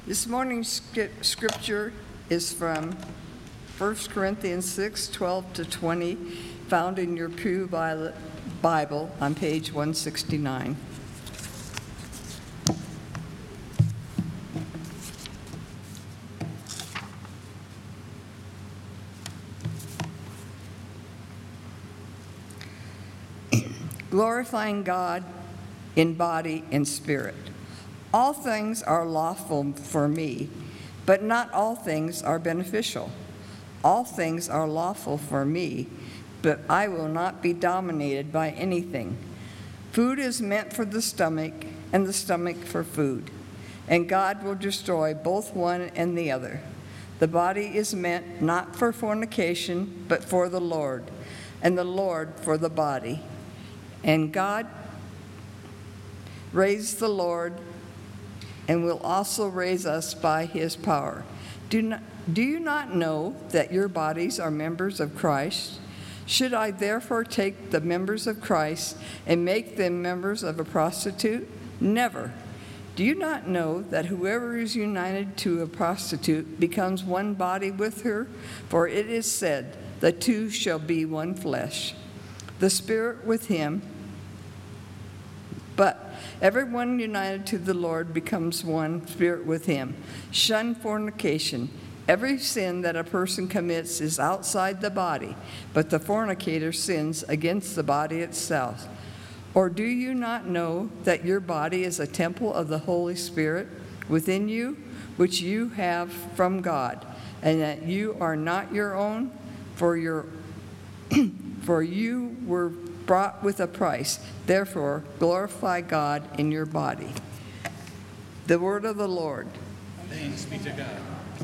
This morning's scripture is from 1 Corinthians 6:12-20, found in your Pew Bible on page 169. Glorifying God in body and spirit. All things are lawful for me, but not all things are beneficial. All things are lawful for me, but I will not be dominated by anything. Food is meant for the stomach, and the stomach for food, and God will destroy both one and the other. The body is meant not for fornication, but for the Lord, and the Lord for the body. And God raised the Lord and will also raise us by his power. Do you not know that your bodies are members of Christ? Should I therefore take the members of Christ and make them members of a prostitute? Never. Do you not know that whoever is united to a prostitute becomes one body with her? For it is said, the two shall be one flesh. The Spirit with him. But everyone united to the Lord becomes one spirit with him. Shun fornication. Every sin that a person commits is outside the body, but the fornicator sins against the body itself. Or do you not know that your body is a temple of the Holy Spirit within you, which you have from God, and that you are not your own, for you were bought with a price. Therefore, glorify God in your body. The word of the Lord. Thanks be to God.